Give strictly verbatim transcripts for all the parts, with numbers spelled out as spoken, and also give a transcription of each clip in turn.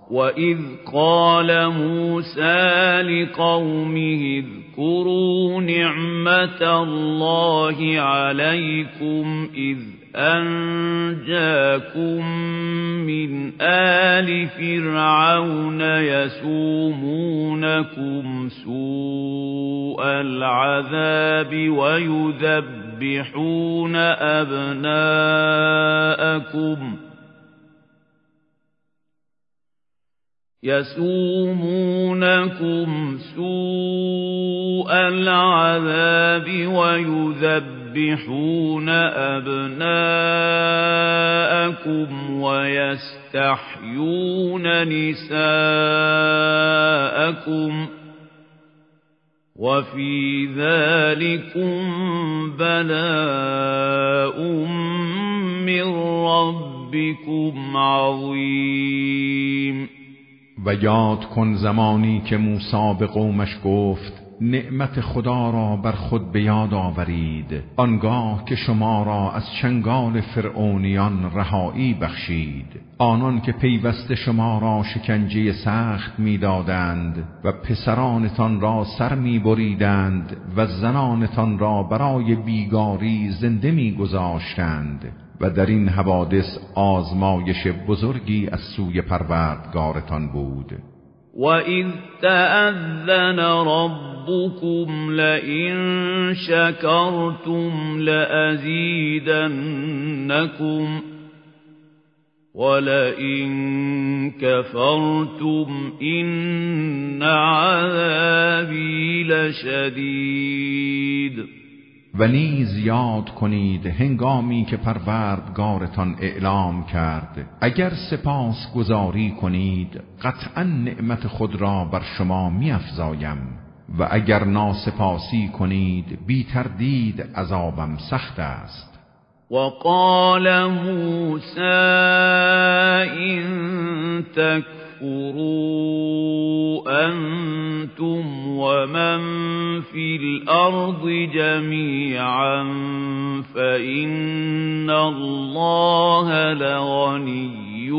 وَإِذْ قَالَ مُوسَى لِقَوْمِهِ اذْكُرُوا نِعْمَةَ اللَّهِ عَلَيْكُمْ إِذْ أَنْجَاكُمْ مِنْ آلِ فِرْعَوْنَ يَسُومُونَكُمْ سُوءَ الْعَذَابِ وَيُذَبِّحُونَ أَبْنَاءَكُمْ يَسُومُونَكُمْ سُوءَ الْعَذَابِ وَيُذَبِّحُونَ أَبْنَاءَكُمْ وَيَسْتَحْيُونَ نِسَاءَكُمْ وَفِي ذَلِكُمْ بَلَاءٌ مِّن رَّبِّكُمْ عَظِيمٌ. و یاد کن زمانی که موسی به قومش گفت نعمت خدا را بر خود به یاد آورید آنگاه که شما را از چنگال فرعونیان رهایی بخشید، آنان که پیوسته شما را شکنجه سخت میدادند و پسرانتان را سر میبریدند و زنانتان را برای بیگاری زنده میگذاشتند و در این حوادث آزمایش بزرگی از سوی پروردگارتان بود. وَإِذْ تَأَذَّنَ رَبُّكُمْ لَئِن شَكَرْتُمْ لَأَزِيدَنَّكُمْ وَلَئِن كَفَرْتُمْ إِنَّ عَذَابِي لَشَدِيدٌ. و نیز یاد کنید هنگامی که پروردگارتان اعلام کرد اگر سپاس گزاری کنید قطعا نعمت خود را بر شما می افزایم و اگر ناسپاسی کنید بی تردید عذابم سخت است. وقال موسی إن تكفروا أنتم ومن في الأرض جميعا فإن الله لغني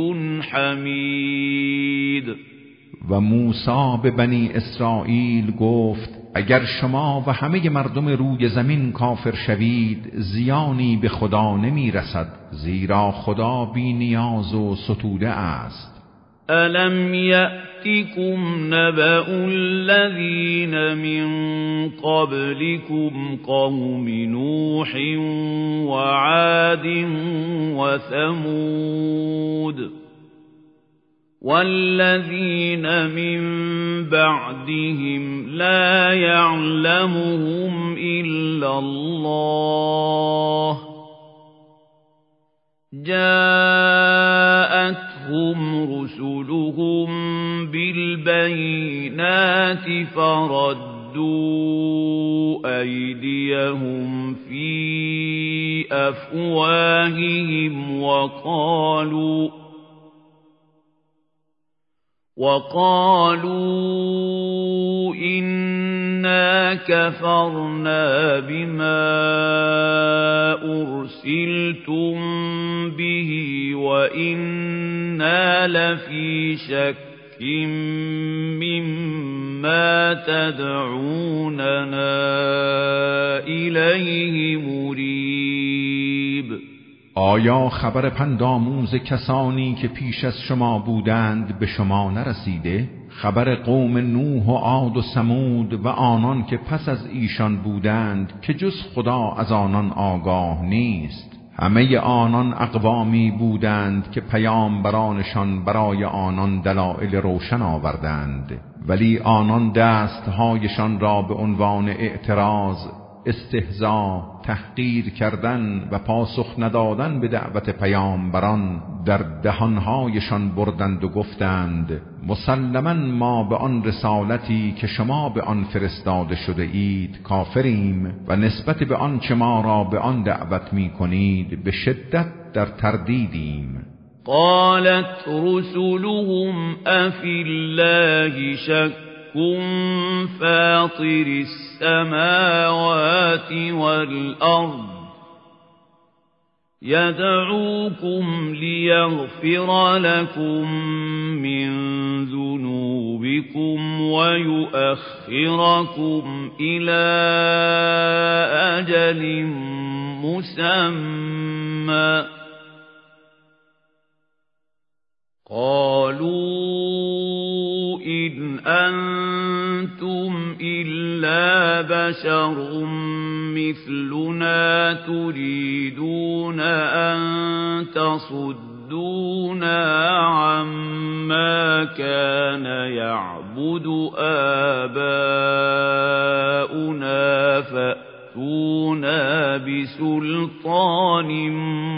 حمید. و موسی به بنی اسرائیل گفت اگر شما و همه مردم روی زمین کافر شوید زیانی به خدا نمی رسد، زیرا خدا بی نیاز و ستوده است. أَلَمْ يَأْتِكُمْ نَبَأُ الَّذِينَ مِنْ قَبْلِكُمْ قَوْمِ نُوحٍ وَعَادٍ وَثَمُودَ وَالَّذِينَ مِنْ بَعْدِهِمْ لَا يَعْلَمُهُمْ إِلَّا اللَّهُ جَاءَتْهُمْ رُسُلُهُم بِالْبَيِّنَاتِ فَرَدُّوا أَيْدِيَهُمْ فِي أَفْوَاهِهِمْ وَقَالُوا وَقَالُوا إِنَّا كَفَرْنَا بِمَا أُرْسِلْتُمْ بِهِ وَإِنَّا لَفِي شَكٍّ مِّمَّا تَدْعُونَنَا إِلَيْهِ مُرِيبٍ. آیا خبر پندآموز کسانی که پیش از شما بودند به شما نرسیده؟ خبر قوم نوح و عاد و ثمود و آنان که پس از ایشان بودند که جز خدا از آنان آگاه نیست. همه آنان اقوامی بودند که پیامبرانشان برای آنان دلائل روشن آوردند، ولی آنان دستهایشان را به عنوان اعتراض، استهزا، تحقیر کردن و پاسخ ندادن به دعوت پیامبران در دهانهایشان بردند و گفتند مسلماً ما به آن رسالتی که شما به آن فرستاده شده اید کافریم و نسبت به آن چه ما را به آن دعوت می کنید به شدت در تردیدیم. قالت رسلهم افی الله شک كن فاطر السماوات والأرض يدعوكم ليغفر لكم من بكم ويؤخركم إلى أجل مسمى قالوا إن أنتم إلا بشر مثلنا تريدون أن تصدونا عما كان يعبد آباؤنا فأتونا بسلطان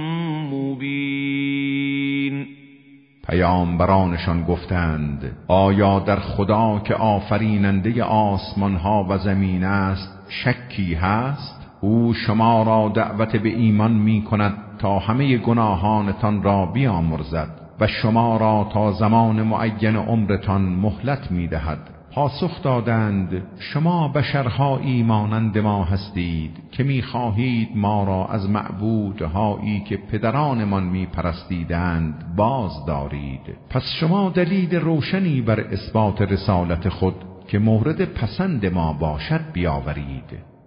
مبین. پیامبرانشان گفتند آیا در خدا که آفریننده آسمان ها و زمین است شکی هست؟ او شما را دعوت به ایمان می کند تا همه گناهانتان را بیامرزد و شما را تا زمان معین عمرتان مهلت می دهد. پاسخ دادند شما بشرهایی مانند ما هستید که می خواهید ما را از معبودهایی که پدرانمان می پرستیدند باز دارید. پس شما دلیل روشنی بر اثبات رسالت خود که مورد پسند ما باشد بیاورید.